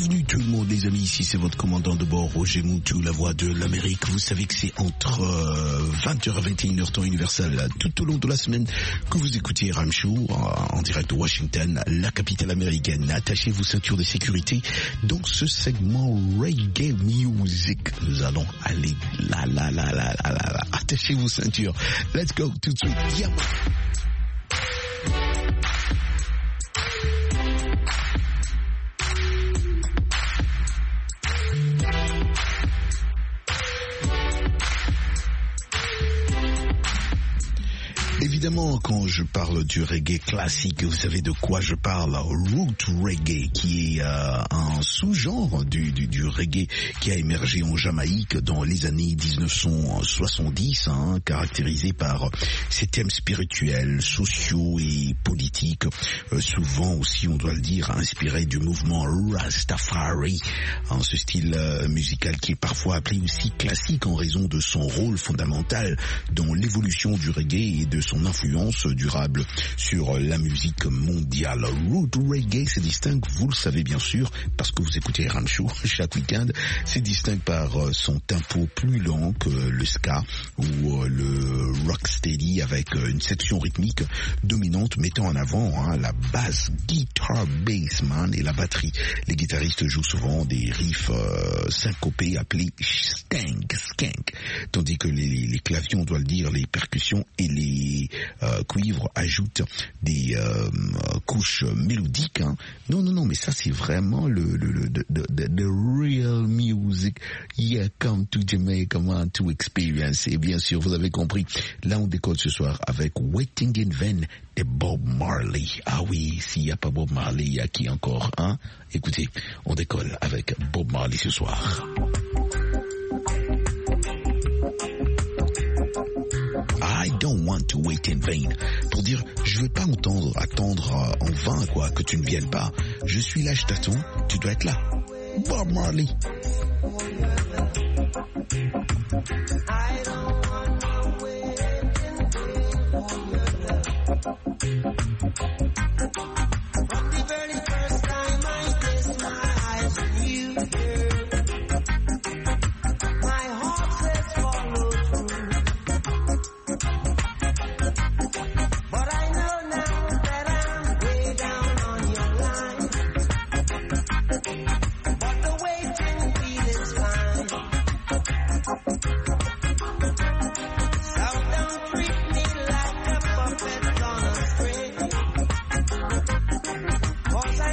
Bienvenue tout le monde les amis, ici c'est votre commandant de bord Roger Moutou, la voix de l'Amérique. Vous savez que c'est entre 20h et 21h temps universel tout au long de la semaine que vous écoutez Ramchou en direct de Washington, la capitale américaine. Attachez vos ceintures de sécurité. Dans ce segment Reggae Music, nous allons aller là. Attachez vos ceintures. Let's go tout de suite. Yeah. Évidemment, quand je parle du reggae classique, vous savez de quoi je parle. Root reggae, qui est un sous-genre du reggae qui a émergé en Jamaïque dans les années 1970, caractérisé par ses thèmes spirituels, sociaux et politiques, souvent aussi, on doit le dire, inspiré du mouvement Rastafari, ce style musical qui est parfois appelé aussi classique en raison de son rôle fondamental dans l'évolution du reggae et de son influence durable sur la musique mondiale. Root reggae se distingue, vous le savez bien sûr, parce que vous écoutez Ramchou chaque week-end, se distingue par son tempo plus lent que le ska ou le rocksteady, avec une section rythmique dominante mettant en avant la basse, guitar, bass, et la batterie. Les guitaristes jouent souvent des riffs syncopés appelés skank, tandis que les claviers, on doit le dire, les percussions et les cuivres ajoutent des couches mélodiques. Non, mais ça c'est vraiment the real music. Yeah, come to Jamaica, man, to experience. Et bien sûr, vous avez compris, là on décolle ce soir avec Waiting in Vain de Bob Marley. Ah oui, s'il n'y a pas Bob Marley, il y a qui encore, Écoutez, on décolle avec Bob Marley ce soir. I don't want to wait in vain. Pour dire, je veux pas attendre en vain, que tu ne viennes pas. Je suis là, je t'attends, tu dois être là. Bob Marley. I don't want to wait in vain. From the very first time I placed my eyes on you, my heart says follow through. But I know now that I'm way down on your line. But the waiting feeling's fine. So don't treat me like a puppet on a string. 'Cause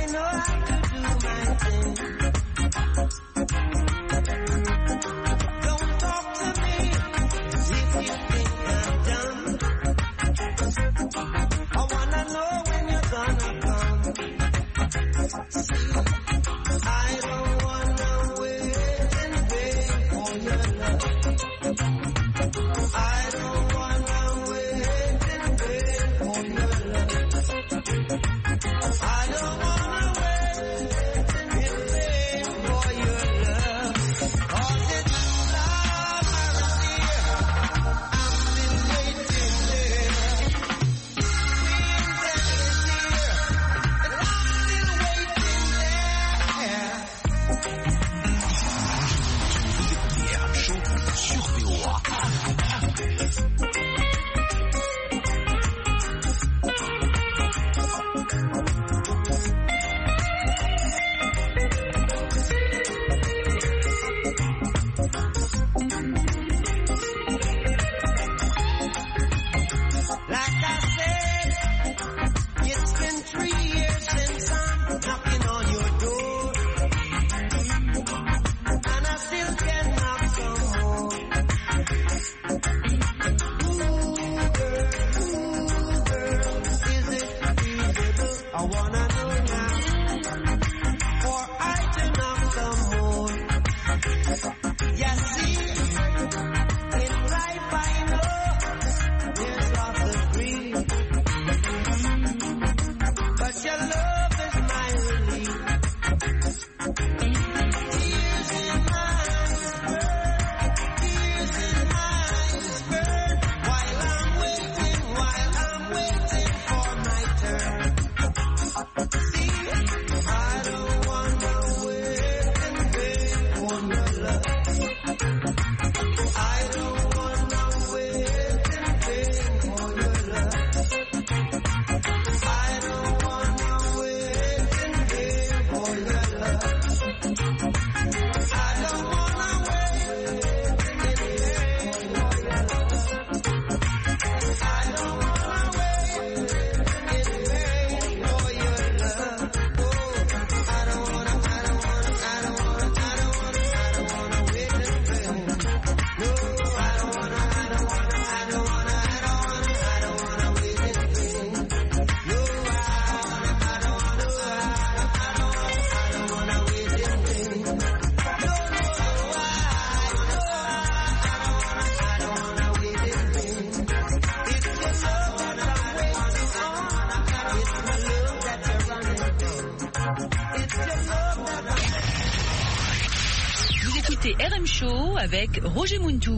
écoutez RM Show avec Roger Muntou.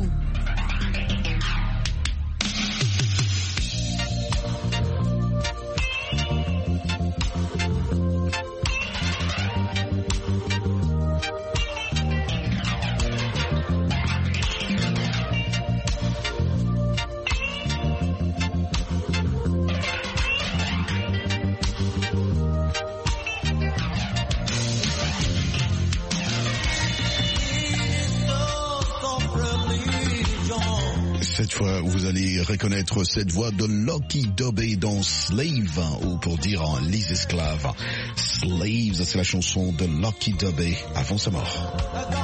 Cette fois, vous allez reconnaître cette voix de Lucky Dubé dans Slave, ou pour dire les esclaves. Slaves, c'est la chanson de Lucky Dubé avant sa mort.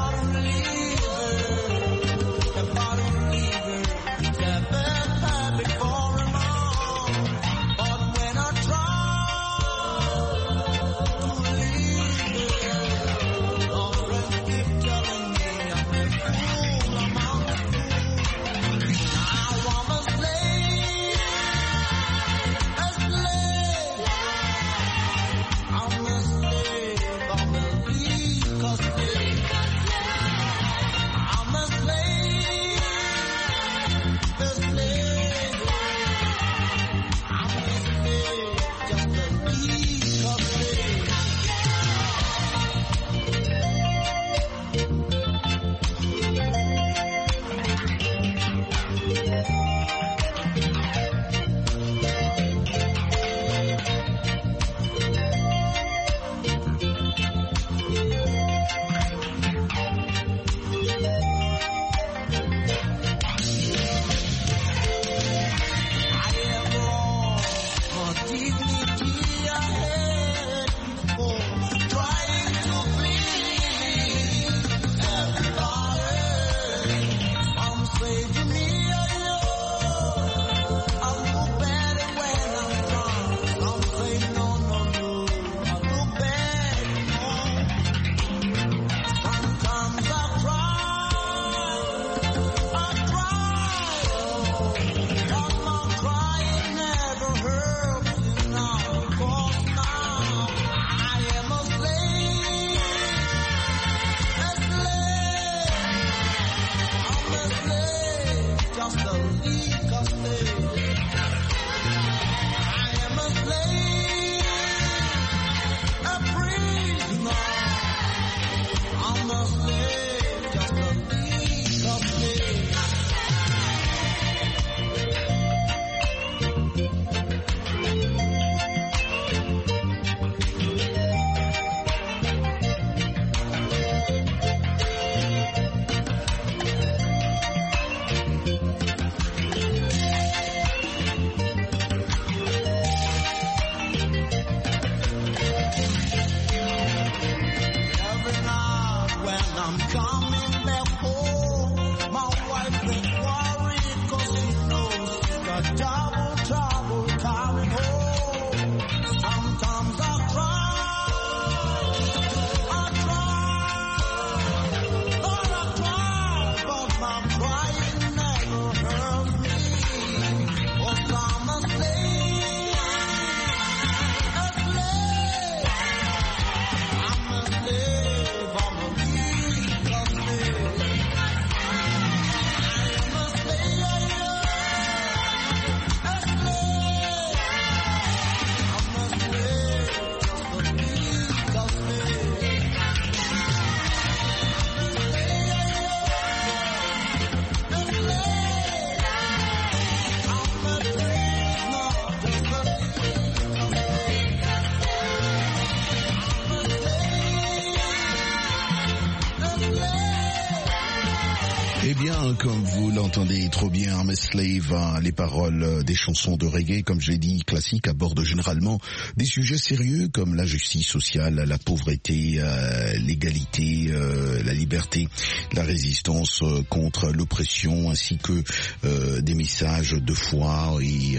Eh bien, comme vous l'entendez trop bien, I'm a Slave, les paroles des chansons de reggae, comme je l'ai dit, classiques, abordent généralement des sujets sérieux comme la justice sociale, la pauvreté, l'égalité, la liberté, la résistance contre l'oppression, ainsi que des messages de foi et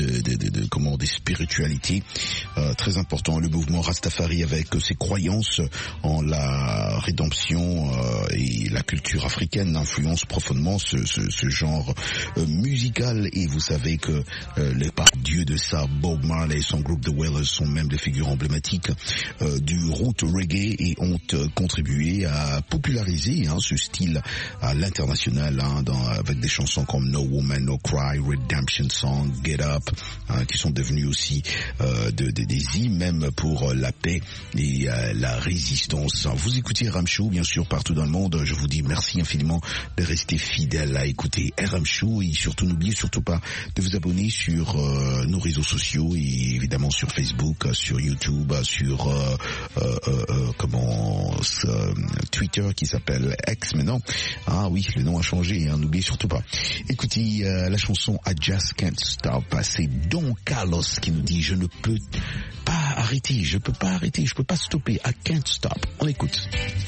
des spiritualités. Très important, le mouvement Rastafari avec ses croyances en la rédemption et la culture africaine, influence dénonce profondément ce genre musical, et vous savez que les dieux de ça, Bob Marley et son groupe The Wailers sont même des figures emblématiques du roots reggae et ont contribué à populariser ce style à l'international, avec des chansons comme No Woman No Cry, Redemption Song, Get Up, qui sont devenus aussi des hymnes même pour la paix et la résistance. Vous écoutez RM Show, bien sûr, partout dans le monde. Je vous dis merci infiniment de rester fidèle à écouter RM Show, et surtout n'oubliez surtout pas de vous abonner sur nos réseaux sociaux, et évidemment sur Facebook, sur YouTube, sur Twitter qui s'appelle X maintenant. Ah oui, le nom a changé, n'oubliez surtout pas. Écoutez la chanson I Just Can't Stop, c'est Don Carlos qui nous dit je ne peux pas arrêter, je peux pas stopper, I can't stop. On écoute.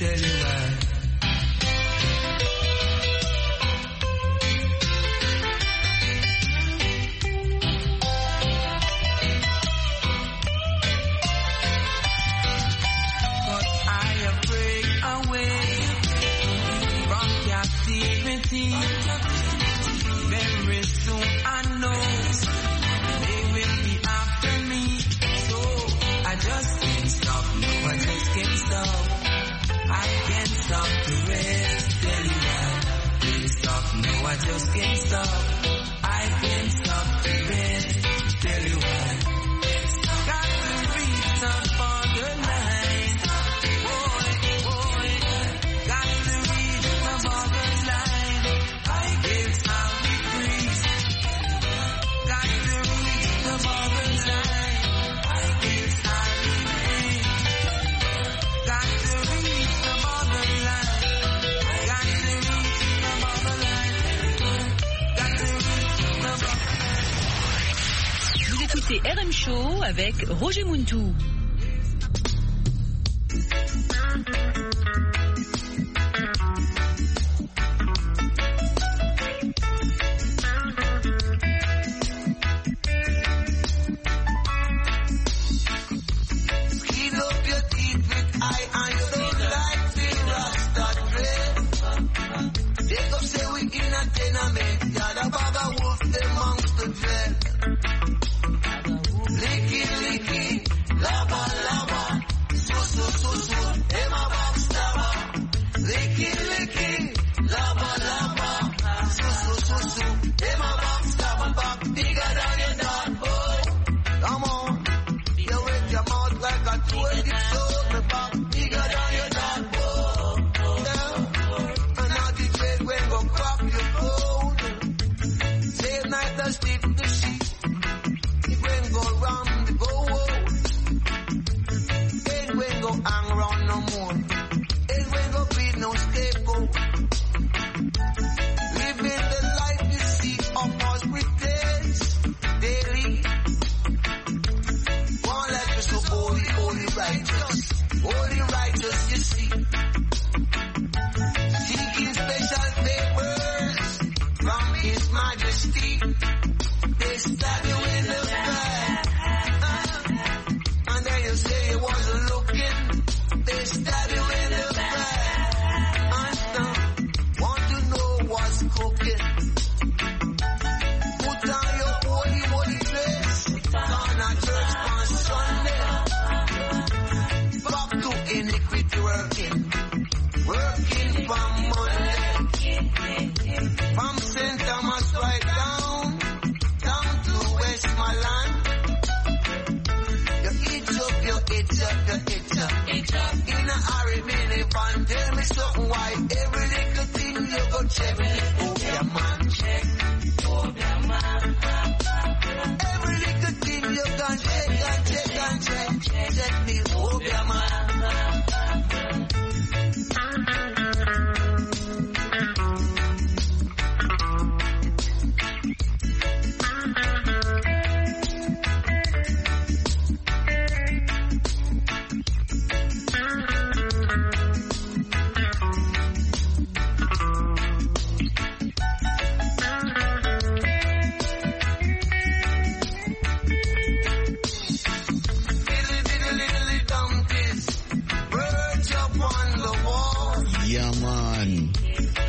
Very soon I know they will be after me, so I just can't stop, no I just can't stop, I can't stop the rest, tell you why, can't stop, no I just can't stop, I can't stop the rest, tell you why, got to reach the borderline, boy, got to reach the borderline. Écoutez RM Show avec Roger Muntou.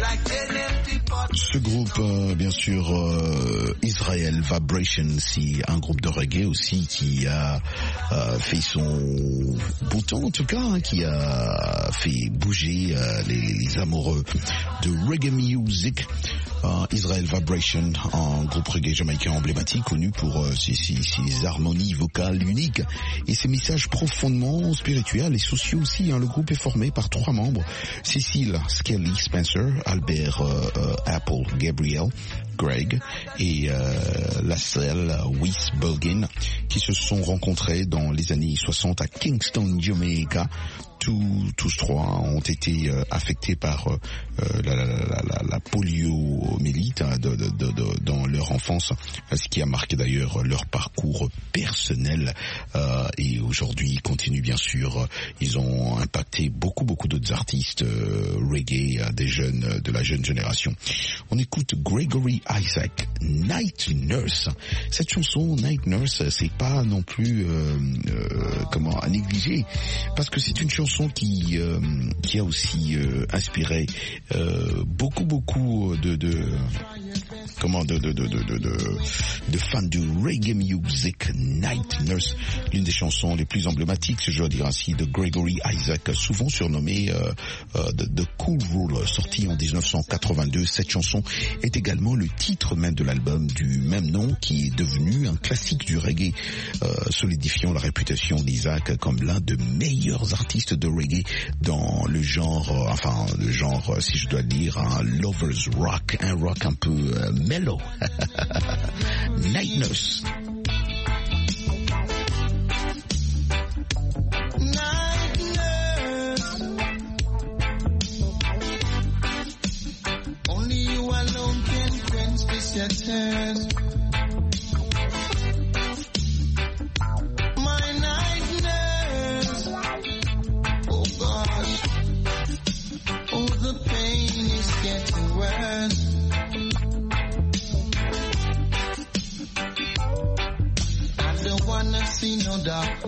like an empty pot. Ce groupe, bien sûr, Israel Vibration, c'est un groupe de reggae aussi qui a fait son bouton, en tout cas, hein, qui a fait bouger les amoureux de reggae music. Israel Vibration, un groupe reggae jamaïcain emblématique, connu pour ses harmonies vocales uniques et ses messages profondément spirituels et sociaux aussi. Hein. Le groupe est formé par 3 membres, Cecil Skelly Spencer, Albert Apple Gabriel Greg et Lascelles Weiss Bulgin, qui se sont rencontrés dans les années 60 à Kingston, Jamaica. Tous 3 ont été affectés par la poliomyélite dans leur enfance, ce qui a marqué d'ailleurs leur parcours personnel. Et aujourd'hui, ils continuent bien sûr. Ils ont impacté beaucoup d'autres artistes reggae, des jeunes de la jeune génération. On écoute Gregory Isaac, Night Nurse. Cette chanson Night Nurse, c'est pas non plus à négliger, parce que c'est une chanson qui a aussi inspiré beaucoup de fans du reggae music. Night Nurse, l'une des chansons les plus emblématiques, si je dois dire ainsi, de Gregory Isaac, souvent surnommé The Cool Ruler, sorti en 1982. Cette chanson est également le titre même de l'album du même nom, qui est devenu un classique du reggae, solidifiant la réputation d'Isaac comme l'un des meilleurs artistes de reggae dans le genre, si je dois dire, un lovers rock, un rock un peu mellow. Night Nurse. Night nurse, only you alone can quench this your thirst. My night nurse, oh gosh, oh the pain is getting worse. I don't wanna see no doctor.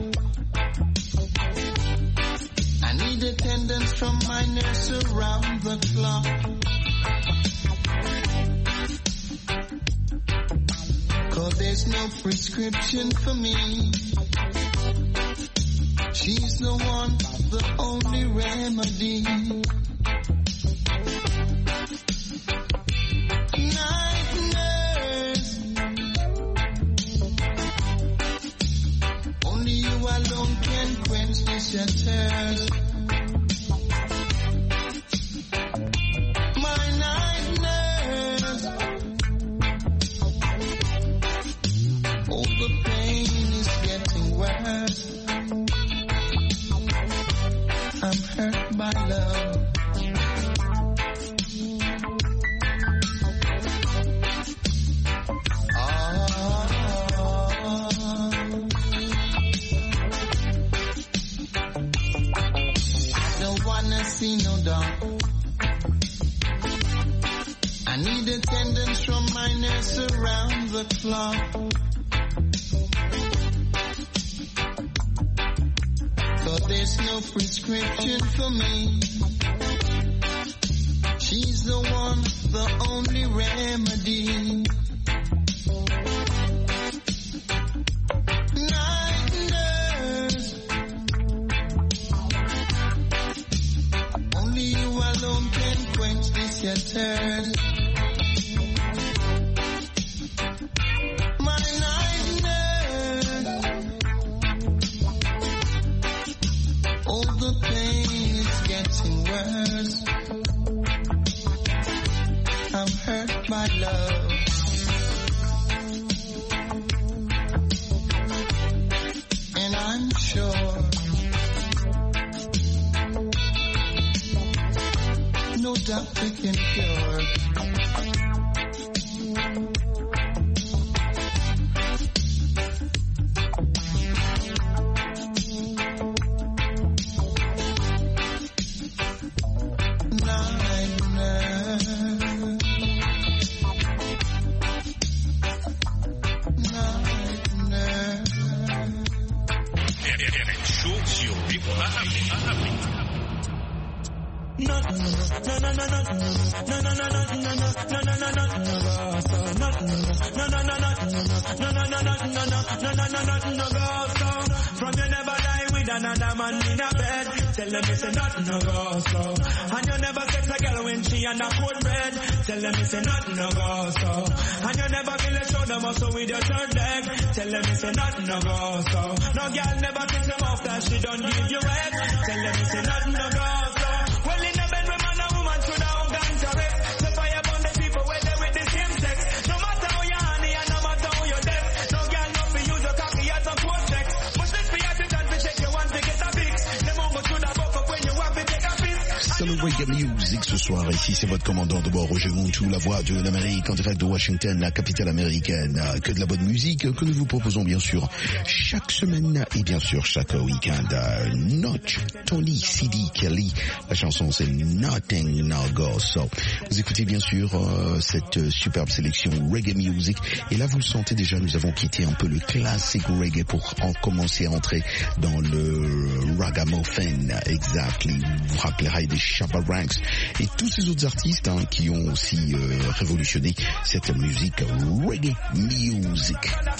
I need attendance from my nurse around the clock. 'Cause there's no prescription for me. She's the one, the only remedy. Night nurse, only you alone can quench this your thirst. My night nurse, oh the pain is getting worse. I'm hurt by love. See no doubt. I need attendance from my nurse around the clock. 'Cause there's no prescription for me. She's the one, the only remedy. Night nurse, only you alone can quench this your thirst. My night nurse, oh the pain is getting worse. I'm hurt by love. And I'm sure no doctor can cure. Night nurse, night nurse. Chaud sur Bip Afrique. From you never lie with another man in a bed. Tell them it's a nothing no go so. And you never sex a girl when she on a cold bread. Tell them it's a nothing no go so. And you never feel a shoulder muscle with your third leg. Tell them it's a nothing no go so. No girl never kiss them off that she don't give you head. Tell them it's a nothing no go so. Well in the bedroom man a woman should have gone to rest. The fire burn the people where they with the same sex. No matter how you honey and no matter how you dead. No girl no for use your cocky as a poor sex. Much less for your time to check you want to get a fix. Them on go should have buck up when you want to take a piss. C'est le Reggae Music ce soir. Ici, c'est votre commandant de bord, Roger Muntou, la voix de l'Amérique, en direct de Washington, la capitale américaine. Que de la bonne musique que nous vous proposons, bien sûr, chaque semaine et bien sûr chaque week-end. Notch, Tony, CD Kelly. La chanson, c'est Nothing No Go. So, vous écoutez bien sûr cette superbe sélection Reggae Music. Et là, vous le sentez déjà, nous avons quitté un peu le classique reggae pour en commencer à entrer dans le ragamuffin. Exactly. Vous vous rappellerez des Shabba Ranks et tous ces autres artistes qui ont aussi révolutionné cette musique reggae music.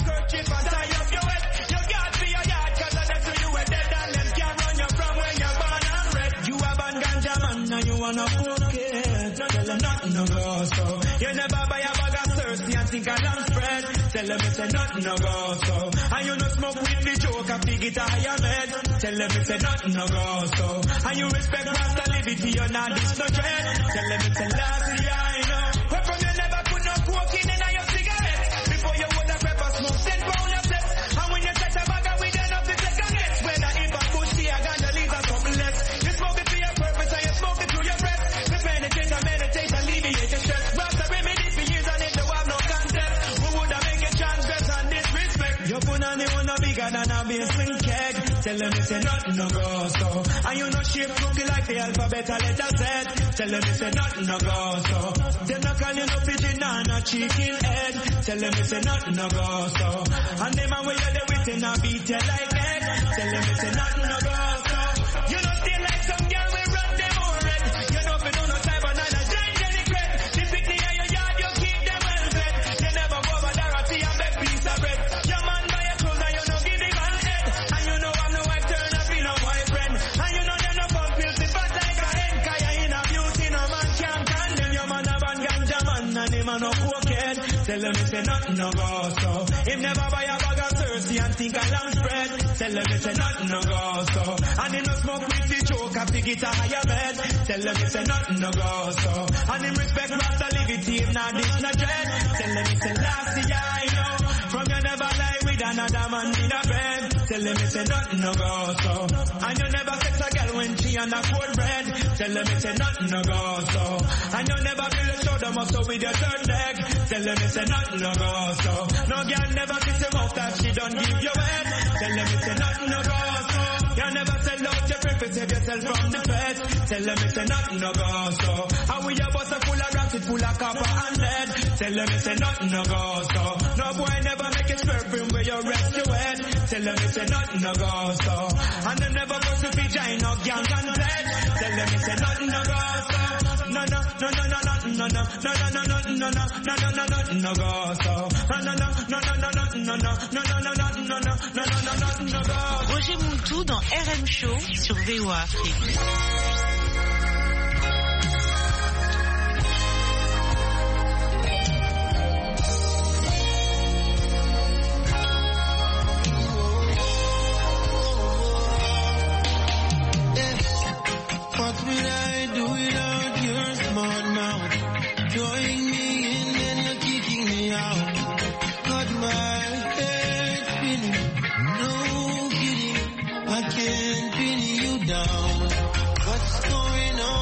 Tell them it's a nothing no go so. And you no smoke with the joke and pig it a higher med. Tell them it's a nothing no go so. And you respect Rasta liberty, you're not this no dread. Tell them it's a last year, I know. Where from you never put no cocaine in your cigarette. Before you would have pepper smoke, send round your set. And when you touch a bag of weed, enough to take a hit. Whether if a bushy, a ganja leaves a couple less. You smoke it for your purpose and you smoke it through your breath. You meditate and meditate, alleviate your stress. Rasta remedy for years and if you have no concept. Who would have make you transgress and disrespect? You put on the one no bigger than a basement keg. Tell them it's a nothing no go so. And you know shape crooked like the alphabet a letter Z. Tell them it's a nothing no go so. Them no call you no pigeon and no chicken head. Tell them it's a nothing no go so. And them a way you the wit and a beat you like egg. Tell them it's a nothing no go so. You know stay like some girl we run them all red. You know fi do no cyber none a giant jelly crab. The picnic in your yard you keep them well fed. You never go over Dorothy and beg piece of bread. Your man buy your clothes and you no give the man head. And you know I'm no wife turn up in a boyfriend. And you know them no pump pills the fat like a hen. Cause you in a beauty no man can't condemn. Your man a ban ganja man and him a no cokehead. Tell them it's a nothing no go so. Him never buy a bag of thirsty and think a long spread. Tell them it's a nothing no go so. And him no smoke with the choke and pick it a higher bed. Tell them it's a nothing no go so. And him respect Rasta liberty, him not this no dread. Tell them it's a last year, I know. From you never lie with another man in a bed. Tell them it's a nothing no go so. And you never sex a girl when she on a cold bread. Tell them it's a nothing no go so. And you never build a shoulder muscle with your third leg. Tell them it's a nothing no go so. No girl never kiss him off that she don't give you head. Tell them it's a nothing no go so. You never sell out your preference, save yourself from the fed. Tell them it's a nothing no go so. And with your bus full of rats, full of copper and lead. Tell them it's a nothing no go so. No boy never make a perfume where you rest your head. Tell them it's a nothing no go so. And them never go to vagina, no gang and dead. Tell them it's a nothing no go so. No, no, no, no, no, no, no, no, no, no, no, no, no, no, no, no, no, no, go so. No, no, no, no, no, no, no, no, no, no, no, no, no, no, no, no, go. Roger Muntou dans RM Show sur VOA Afrique. What will I do without your smart mouth? Throwing me in and you're kicking me out. Got my head spinning, no kidding. I can't pin you down. What's going on?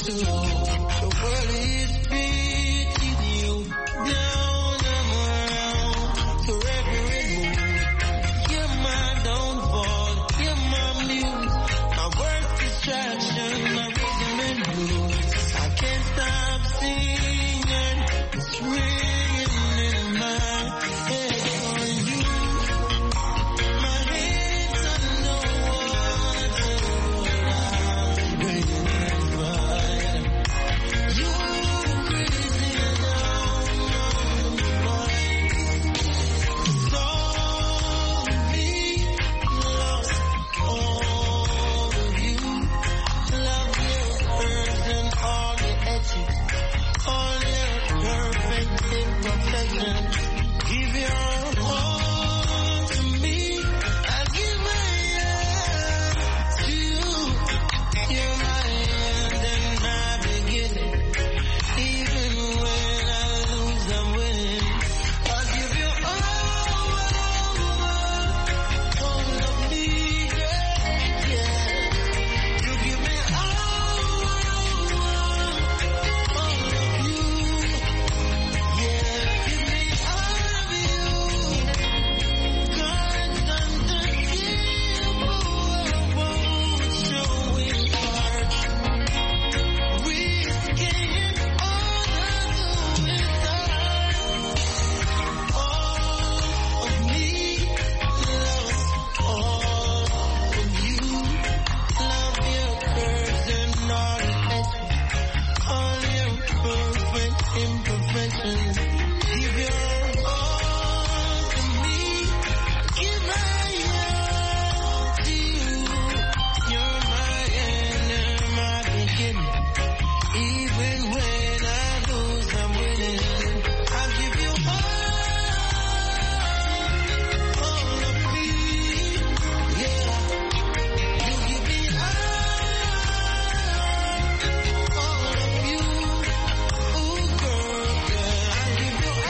to hold. The world is beating you down and around. So every move, you're my downfall, you're my muse, my worst distraction, my rhythm and blues. I can't stop singing, it's ringing in my head on you. My head's underwater, I'm breathing fire. You're the reason I'm blind. It's all me, lost all of you. Love your curves and all your edges, all your perfect imperfections. Give your all to me, I give my all to you. You're my end and my beginning. Even when I lose, I'm winning. I'll give you all of me, yeah. You give me all of you, yeah. Give me all of you. God's unforgivable, won't show his heart. Risking all of his heart. All of me, lost all of you. Love your curves and all your edges, all your perfect imperfections. Give your all to me, give my all to you. You're my end and my beginning. Even when I lose, I'm winning. I'll give you all of me, yeah. You give me all of you, ooh girl, yeah. I give you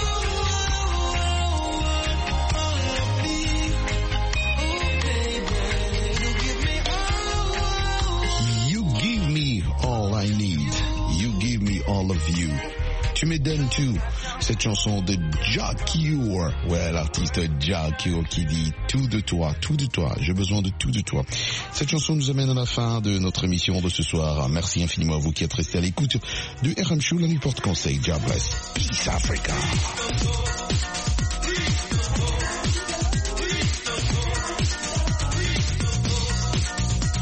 all of me, ooh baby. You give me You give me all I need. You give me all of you. Tu me donnes tout. Cette chanson de Jah Cure. Ouais, l'artiste Jah Cure qui dit tout de toi, j'ai besoin de tout de toi. Cette chanson nous amène à la fin de notre émission de ce soir. Merci infiniment à vous qui êtes restés à l'écoute du RM Show, la nuit porte conseil. God bless. Peace Africa.